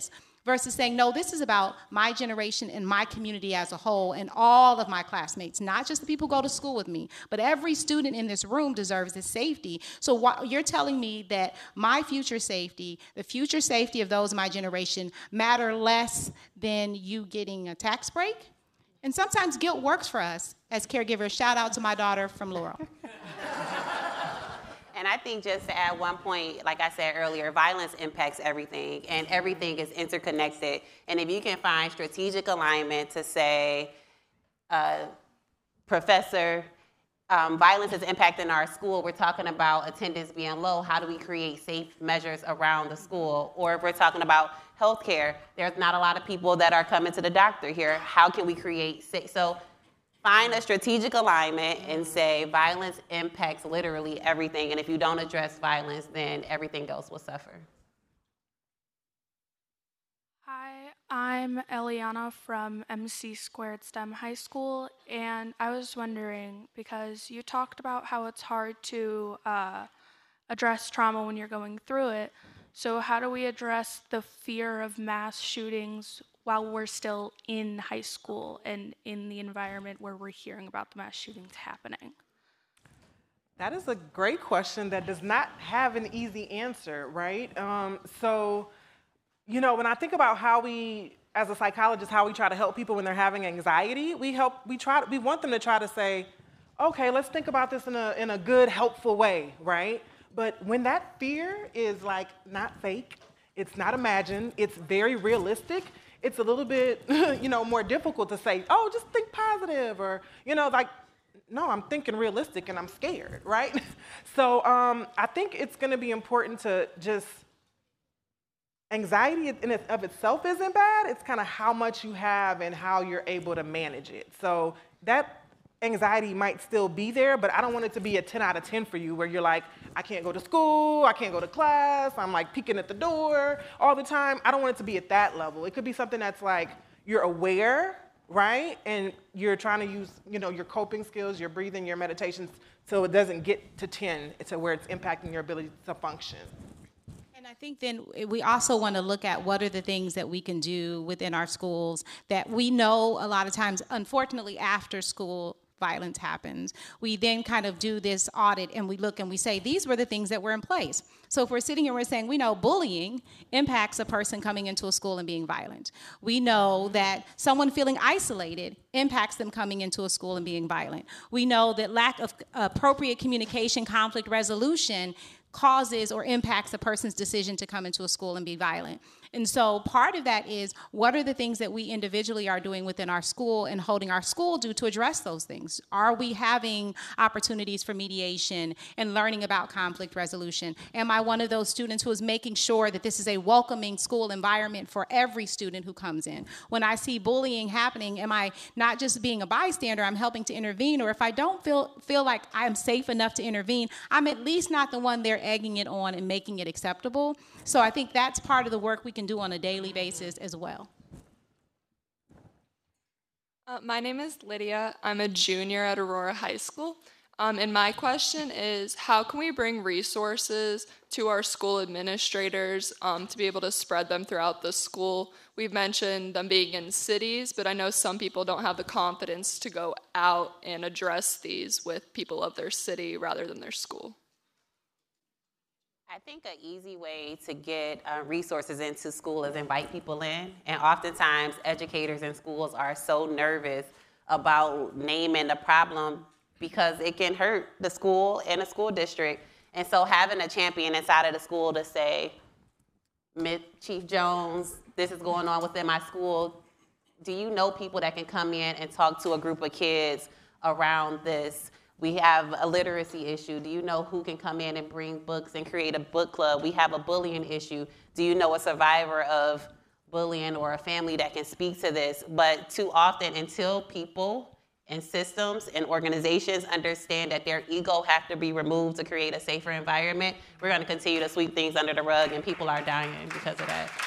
versus saying, no, this is about my generation and my community as a whole and all of my classmates, not just the people who go to school with me, but every student in this room deserves this safety. So while you're telling me that my future safety, the future safety of those in my generation matter less than you getting a tax break? And sometimes guilt works for us as caregivers. Shout out to my daughter from Laurel. And I think just to add one point, like I said earlier, violence impacts everything, and everything is interconnected. And if you can find strategic alignment to say, uh, Professor, um, violence is impacting our school, we're talking about attendance being low, how do we create safe measures around the school? Or if we're talking about healthcare, there's not a lot of people that are coming to the doctor here, how can we create safe? So find a strategic alignment and say violence impacts literally everything, and if you don't address violence, then everything else will suffer. Hi, I'm Eliana from M C Squared STEM High School, and I was wondering, because you talked about how it's hard to uh, address trauma when you're going through it, so how do we address the fear of mass shootings while we're still in high school and in the environment where we're hearing about the mass shootings happening? That is a great question that does not have an easy answer, right? Um, so, you know, when I think about how we, as a psychologist, how we try to help people when they're having anxiety, we help, we try, we want them to try to say, okay, let's think about this in a, in a good, helpful way, right? But when that fear is like not fake, it's not imagined, it's very realistic, it's a little bit, you know, more difficult to say, oh, just think positive, or, you know, like, no, I'm thinking realistic and I'm scared, right? So um, I think it's gonna be important to just, anxiety in it of itself isn't bad, it's kind of how much you have and how you're able to manage it. So that anxiety might still be there, but I don't want it to be a ten out of ten for you where you're like, I can't go to school, I can't go to class, I'm like peeking at the door all the time. I don't want it to be at that level. It could be something that's like, you're aware, right? And you're trying to use, you know, your coping skills, your breathing, your meditations, so it doesn't get to ten, to where it's impacting your ability to function. I think then we also want to look at what are the things that we can do within our schools that we know a lot of times, unfortunately, after school violence happens. We then kind of do this audit and we look and we say, these were the things that were in place. So if we're sitting here, we're saying, we know bullying impacts a person coming into a school and being violent. We know that someone feeling isolated impacts them coming into a school and being violent. We know that lack of appropriate communication, conflict resolution causes or impacts a person's decision to come into a school and be violent. And so part of that is, what are the things that we individually are doing within our school and holding our school to to address those things? Are we having opportunities for mediation and learning about conflict resolution? Am I one of those students who is making sure that this is a welcoming school environment for every student who comes in? When I see bullying happening, am I not just being a bystander, I'm helping to intervene? Or if I don't feel, feel like I'm safe enough to intervene, I'm at least not the one there egging it on and making it acceptable. So I think that's part of the work we can do on a daily basis as well. Uh, my name is Lydia. I'm a junior at Aurora High School. Um, and my question is, how can we bring resources to our school administrators um, to be able to spread them throughout the school? We've mentioned them being in cities, but I know some people don't have the confidence to go out and address these with people of their city rather than their school. I think an easy way to get uh, resources into school is invite people in. And oftentimes, educators in schools are so nervous about naming the problem because it can hurt the school and the school district. And so having a champion inside of the school to say, Miz Chief Jones, this is going on within my school. Do you know people that can come in and talk to a group of kids around this? We have a literacy issue. Do you know who can come in and bring books and create a book club? We have a bullying issue. Do you know a survivor of bullying or a family that can speak to this? But too often, until people and systems and organizations understand that their ego have to be removed to create a safer environment, we're going to continue to sweep things under the rug, and people are dying because of that.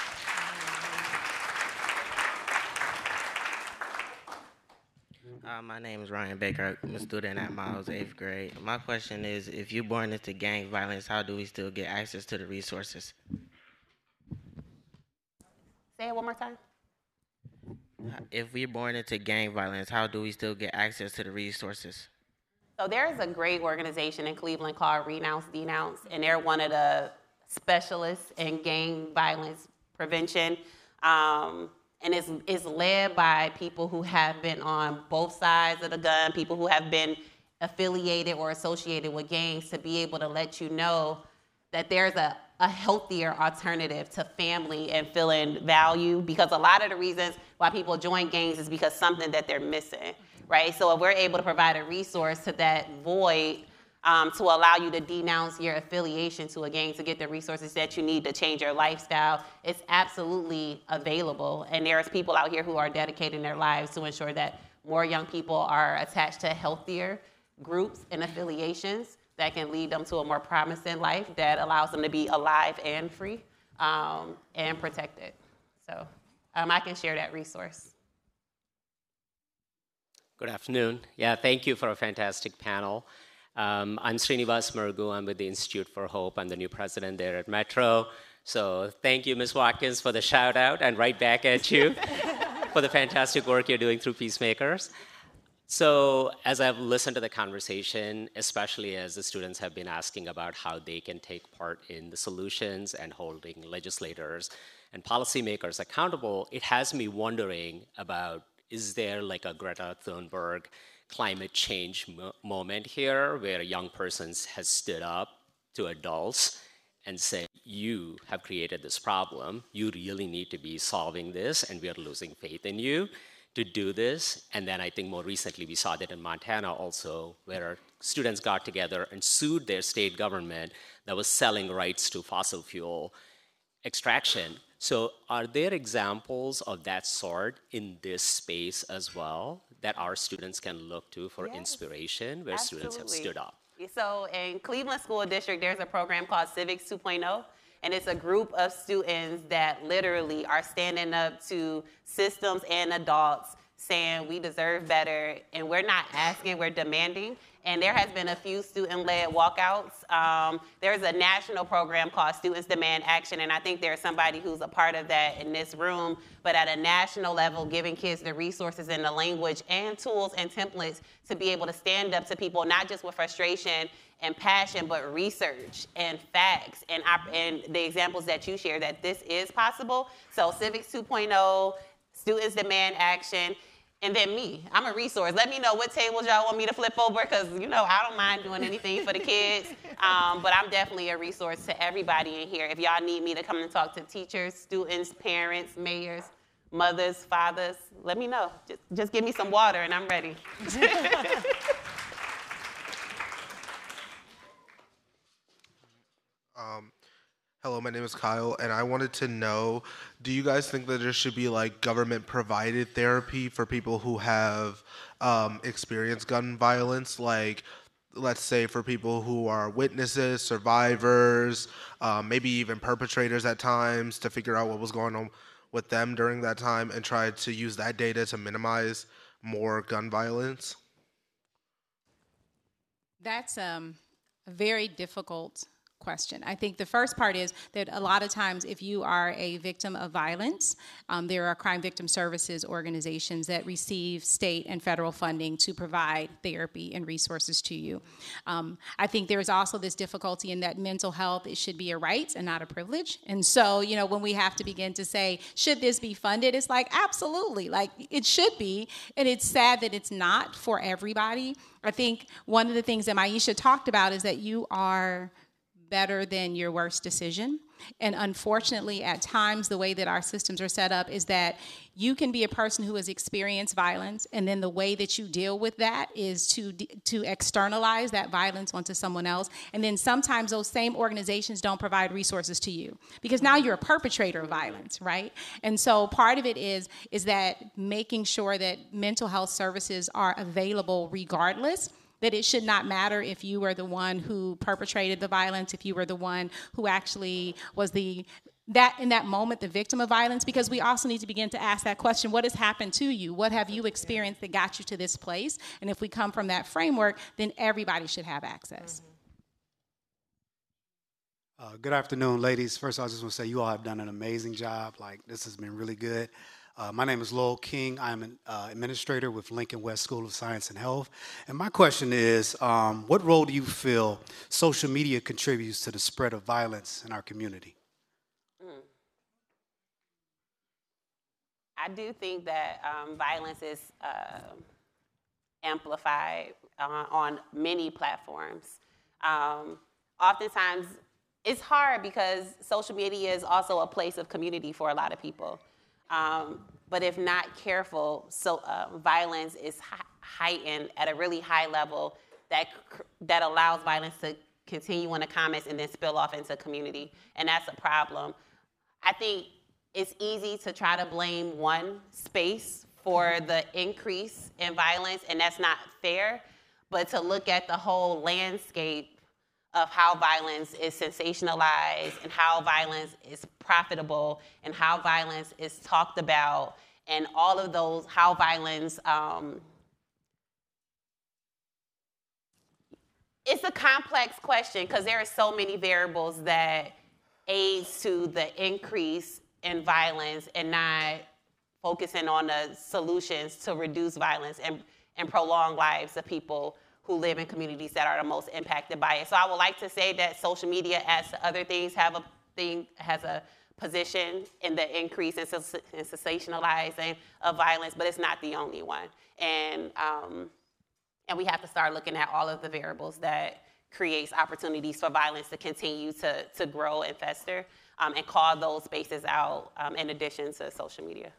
Uh, my name is Ryan Baker. I'm a student at Miles, eighth grade. My question is, if you're born into gang violence, how do we still get access to the resources? Say it one more time? If we're born into gang violence, how do we still get access to the resources? So there's a great organization in Cleveland called Renounce Denounce, and they're one of the specialists in gang violence prevention. Um, and it's, it's led by people who have been on both sides of the gun, people who have been affiliated or associated with gangs, to be able to let you know that there's a, a healthier alternative to family and feeling value, because a lot of the reasons why people join gangs is because something that they're missing, right? So if we're able to provide a resource to that void um, to allow you to denounce your affiliation to a gang to get the resources that you need to change your lifestyle, it's absolutely available. And there's people out here who are dedicating their lives to ensure that more young people are attached to healthier groups and affiliations that can lead them to a more promising life that allows them to be alive and free um, and protected. So um, I can share that resource. Good afternoon. Yeah, thank you for a fantastic panel. Um, I'm Srinivas Murgu. I'm with the Institute for Hope. I'm the new president there at Metro. So thank you, Miz Watkins, for the shout out, and right back at you for the fantastic work you're doing through Peacemakers. So as I've listened to the conversation, especially as the students have been asking about how they can take part in the solutions and holding legislators and policymakers accountable, it has me wondering about, is there like a Greta Thunberg climate change mo moment here where a young person has stood up to adults and said, you have created this problem, you really need to be solving this, and we are losing faith in you to do this? And then I think more recently we saw that in Montana also, where students got together and sued their state government that was selling rights to fossil fuel extraction. So are there examples of that sort in this space as well that our students can look to for yes, inspiration, where absolutely. Students have stood up? So in Cleveland School District, there's a program called Civics two point oh. And it's a group of students that literally are standing up to systems and adults saying we deserve better, and we're not asking, we're demanding. And there has been a few student-led walkouts. Um, there's a national program called Students Demand Action, and I think there's somebody who's a part of that in this room, but at a national level, giving kids the resources and the language and tools and templates to be able to stand up to people, not just with frustration and passion, but research and facts and, and the examples that you share that this is possible. So Civics two point oh, Students Demand Action, and then me. I'm a resource. Let me know what tables y'all want me to flip over, because, you know, I don't mind doing anything for the kids, um, but I'm definitely a resource to everybody in here. If y'all need me to come and talk to teachers, students, parents, mayors, mothers, fathers, let me know. Just, just give me some water and I'm ready. Um, hello, my name is Kyle, and I wanted to know, do you guys think that there should be like government-provided therapy for people who have um, experienced gun violence? Like, let's say for people who are witnesses, survivors, um, maybe even perpetrators at times, to figure out what was going on with them during that time and try to use that data to minimize more gun violence? That's um, a very difficult question. I think the first part is that a lot of times if you are a victim of violence, um, there are crime victim services organizations that receive state and federal funding to provide therapy and resources to you. Um, I think there's also this difficulty in that mental health, it should be a right and not a privilege. And so, you know, when we have to begin to say, should this be funded? It's like, absolutely, like it should be. And it's sad that it's not for everybody. I think one of the things that Maisha talked about is that you are better than your worst decision. And unfortunately, at times, the way that our systems are set up is that you can be a person who has experienced violence, and then the way that you deal with that is to to externalize that violence onto someone else. And then sometimes those same organizations don't provide resources to you because now you're a perpetrator of violence, right? And so part of it is, is that making sure that mental health services are available regardless, that it should not matter if you were the one who perpetrated the violence, if you were the one who actually was the, that in that moment, the victim of violence, because we also need to begin to ask that question, what has happened to you? What have you experienced that got you to this place? And if we come from that framework, then everybody should have access. Uh, good afternoon, ladies. First, I just want to say you all have done an amazing job. Like, this has been really good. Uh, my name is Lowell King. I'm an uh, administrator with Lincoln West School of Science and Health. And my question is, um, what role do you feel social media contributes to the spread of violence in our community? Mm. I do think that um, violence is uh, amplified uh, on many platforms. Um, oftentimes, it's hard because social media is also a place of community for a lot of people. Um, but if not careful, so uh, violence is hi- heightened at a really high level that that allows violence to continue in the comments and then spill off into community, and that's a problem. I think it's easy to try to blame one space for the increase in violence, and that's not fair. But to look at the whole landscape of how violence is sensationalized and how violence is profitable and how violence is talked about and all of those, how violence, um, it's a complex question because there are so many variables that aids to the increase in violence and not focusing on the solutions to reduce violence and, and prolong lives of people who live in communities that are the most impacted by it. So I would like to say that social media, as other things, have a thing has a position in the increase in, in sensationalizing of violence, but it's not the only one. And um, and we have to start looking at all of the variables that creates opportunities for violence to continue to to grow and fester, um, and call those spaces out um, in addition to social media.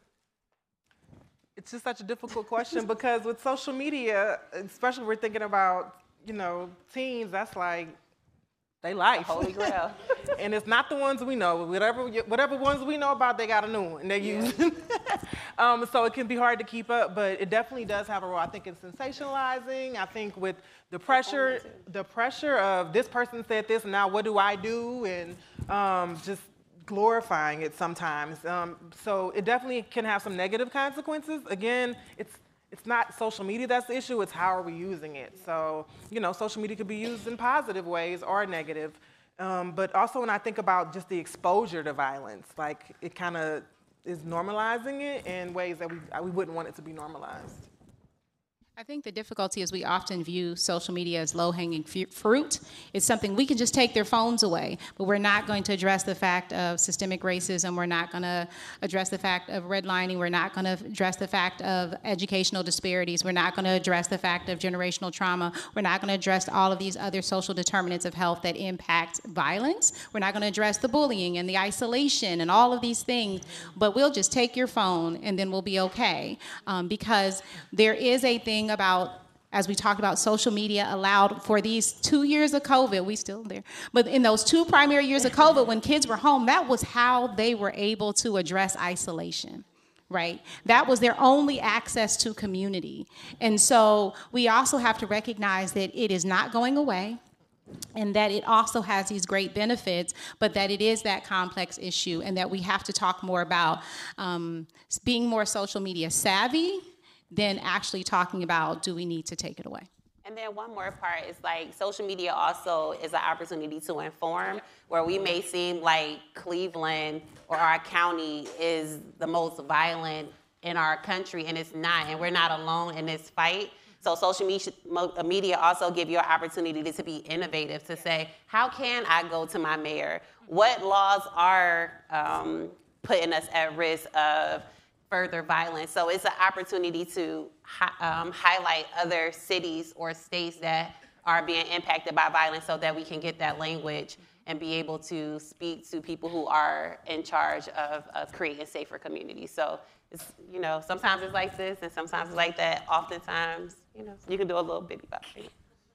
It's just such a difficult question because with social media, especially we're thinking about, you know, teens, that's like they life. The Holy Grail. And it's not the ones we know. Whatever whatever ones we know about, they got a new one. And they Yeah. use um, so it can be hard to keep up, but it definitely does have a role. I think in sensationalizing. I think with the pressure, the pressure of this person said this, and now what do I do? And um, just glorifying it sometimes. Um, so it definitely can have some negative consequences. Again, it's it's not social media that's the issue, it's how are we using it. So, you know, social media could be used in positive ways or negative. Um, but also when I think about just the exposure to violence, like it kind of is normalizing it in ways that we, we wouldn't want it to be normalized. I think the difficulty is we often view social media as low-hanging fruit. It's something we can just take their phones away, but we're not going to address the fact of systemic racism. We're not going to address the fact of redlining. We're not going to address the fact of educational disparities. We're not going to address the fact of generational trauma. We're not going to address all of these other social determinants of health that impact violence. We're not going to address the bullying and the isolation and all of these things, but we'll just take your phone and then we'll be okay, um, because there is a thing about, as we talked about, social media allowed for these two years of COVID, we still there, but in those two primary years of COVID, when kids were home, that was how they were able to address isolation, right? That was their only access to community. And so we also have to recognize that it is not going away, and that it also has these great benefits, but that it is that complex issue, and that we have to talk more about um, being more social media savvy than actually talking about, do we need to take it away? And then one more part is like social media also is an opportunity to inform, where we may seem like Cleveland or our county is the most violent in our country, and it's not, and we're not alone in this fight. So social media also give you an opportunity to be innovative, to say, how can I go to my mayor? What laws are um, putting us at risk of further violence? So it's an opportunity to hi- um, highlight other cities or states that are being impacted by violence, so that we can get that language and be able to speak to people who are in charge of, of creating safer communities. So it's, you know, sometimes it's like this and sometimes it's like that. Oftentimes, you know, you can do a little bitty about it.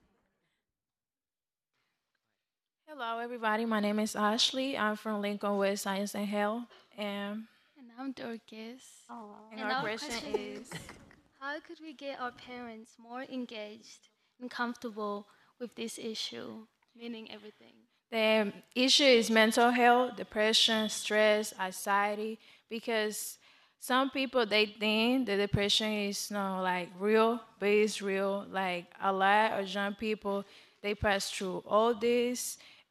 Hello, everybody. My name is Ashley. I'm from Lincoln West Science and Health. And And I'm Dorcas. Oh, And, and our our question question is, how could we get our parents more engaged and comfortable with this issue, meaning everything? the issue is mental health, depression, stress, anxiety, because some people, they think the depression is not like real, but it's real. Like a lot of young people, they pass through all this,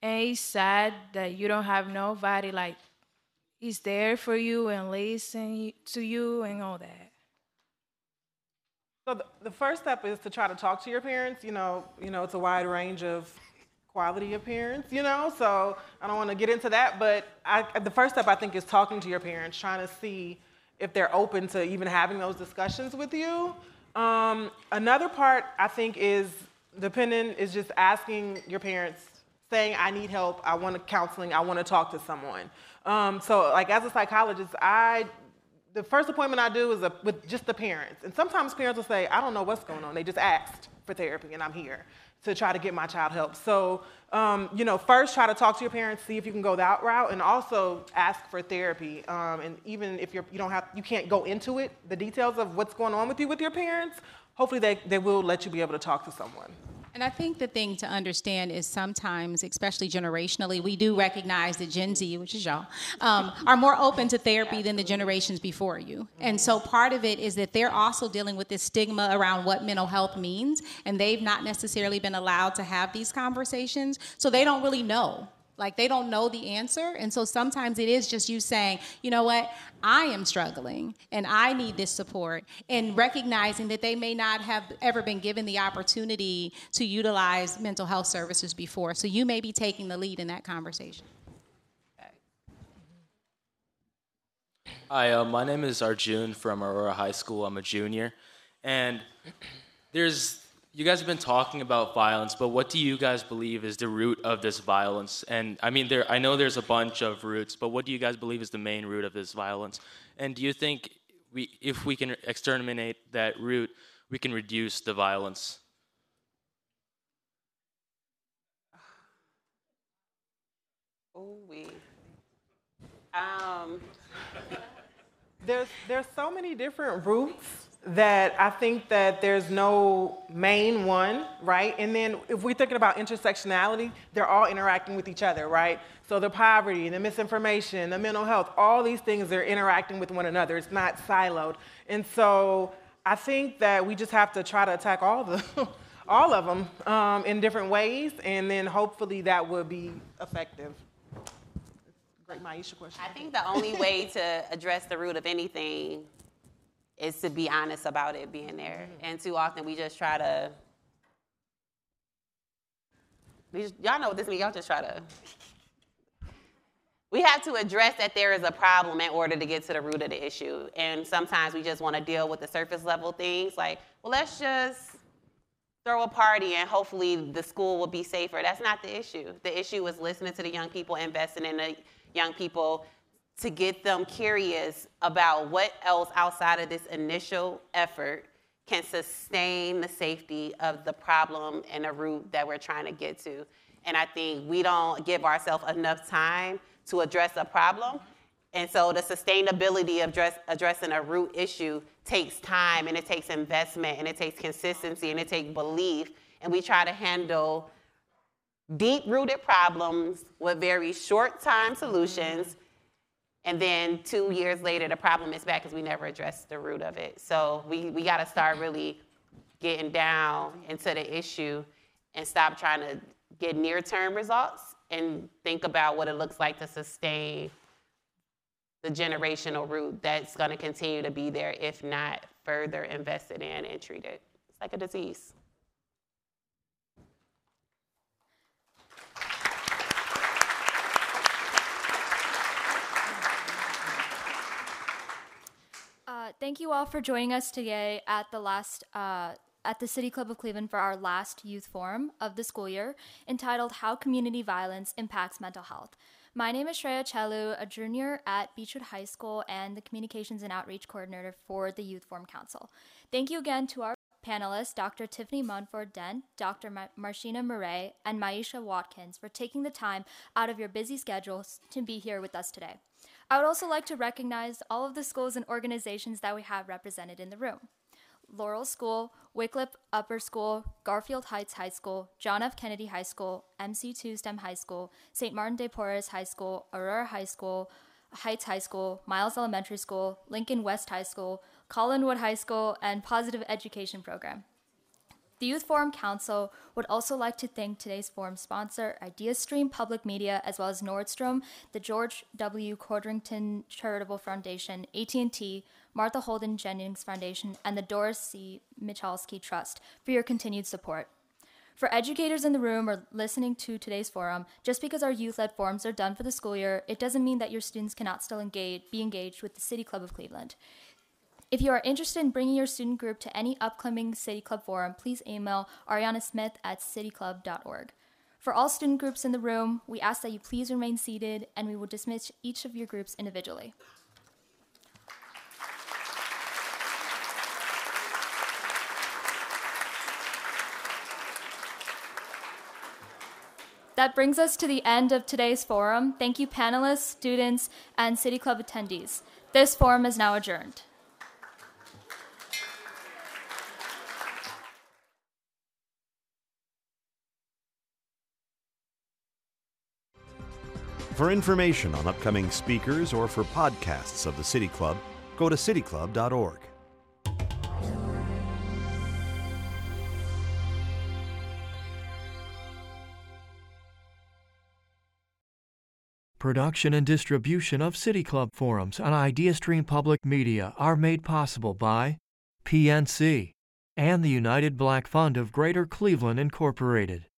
And it's sad that you don't have nobody like is there for you and listen to you and all that. So the, the first step is to try to talk to your parents. You know, you know, it's a wide range of quality of parents, you know, so I don't want to get into that, but I, the first step I think is talking to your parents, trying to see if they're open to even having those discussions with you. Um, another part I think is dependent is just asking your parents, saying, I need help, I want counseling, I want to talk to someone. Um, so like as a psychologist, I, the first appointment I do is a, with just the parents. And sometimes parents will say, I don't know what's going on. They just asked for therapy and I'm here to try to get my child help. So, um, you know, first try to talk to your parents, see if you can go that route, and also ask for therapy. Um, and even if you're, you don't have, you can't go into it, the details of what's going on with you with your parents, hopefully they, they will let you be able to talk to someone. And I think the thing to understand is sometimes, especially generationally, we do recognize that Gen Z, which is y'all, um, are more open to therapy than the generations before you. And so part of it is that they're also dealing with this stigma around what mental health means, and they've not necessarily been allowed to have these conversations, so they don't really know. Like, they don't know the answer, and so sometimes it is just you saying, you know what, I am struggling, and I need this support, and recognizing that they may not have ever been given the opportunity to utilize mental health services before, so you may be taking the lead in that conversation. Hi, uh, my name is Arjun from Aurora High School. I'm a junior, and there's you guys have been talking about violence, but what do you guys believe is the root of this violence? And I mean, there I know there's a bunch of roots, but what do you guys believe is the main root of this violence? And do you think we, if we can exterminate that root, we can reduce the violence? Oh, we. Um. There's there's so many different roots that I think that there's no main one, right? And then if we're thinking about intersectionality, they're all interacting with each other, right? So the poverty, the misinformation, the mental health, all these things are interacting with one another. It's not siloed. And so I think that we just have to try to attack all the all of them um, in different ways, and then hopefully that will be effective. Great Maisha question. I think the only way to address the root of anything is to be honest about it being there. And too often we just try to, we just, y'all know what this means, y'all just try to. We have to address that there is a problem in order to get to the root of the issue. And sometimes we just want to deal with the surface level things like, well, let's just throw a party and hopefully the school will be safer. That's not the issue. The issue is listening to the young people, investing in the young people, to get them curious about what else outside of this initial effort can sustain the safety of the problem and the root that we're trying to get to. And I think we don't give ourselves enough time to address a problem. And so the sustainability of address, addressing a root issue takes time, and it takes investment, and it takes consistency, and it takes belief. And we try to handle deep-rooted problems with very short-time solutions. And then two years later, the problem is back because we never addressed the root of it. So we, we got to start really getting down into the issue and stop trying to get near-term results and think about what it looks like to sustain the generational root that's going to continue to be there if not further invested in and treated. It's like a disease. Uh, thank you all for joining us today at the last uh, at the City Club of Cleveland for our last youth forum of the school year, entitled "How Community Violence Impacts Mental Health." My name is Shreya Chelu, a junior at Beechwood High School and the Communications and Outreach Coordinator for the Youth Forum Council. Thank you again to our panelists, Doctor Tiffany Munford-Dent, Doctor Ma- Marshina Murray, and Maisha Watkins, for taking the time out of your busy schedules to be here with us today. I would also like to recognize all of the schools and organizations that we have represented in the room. Laurel School, Wycliffe Upper School, Garfield Heights High School, John F. Kennedy High School, M C two STEM High School, Saint Martin de Porres High School, Aurora High School, Heights High School, Miles Elementary School, Lincoln West High School, Collinwood High School, and Positive Education Program. The Youth Forum Council would also like to thank today's forum sponsor, IdeaStream Public Media, as well as Nordstrom, the George W. Codrington Charitable Foundation, A T and T, Martha Holden Jennings Foundation, and the Doris C. Michalski Trust for your continued support. For educators in the room or listening to today's forum, just because our youth-led forums are done for the school year, it doesn't mean that your students cannot still engage, be engaged with the City Club of Cleveland. If you are interested in bringing your student group to any upcoming City Club forum, please email Ariana Smith at city club dot org. For all student groups in the room, we ask that you please remain seated, and we will dismiss each of your groups individually. That brings us to the end of today's forum. Thank you, panelists, students, and City Club attendees. This forum is now adjourned. For information on upcoming speakers or for podcasts of the City Club, go to city club dot org. Production and distribution of City Club forums on IdeaStream Public Media are made possible by P N C and the United Black Fund of Greater Cleveland, Incorporated.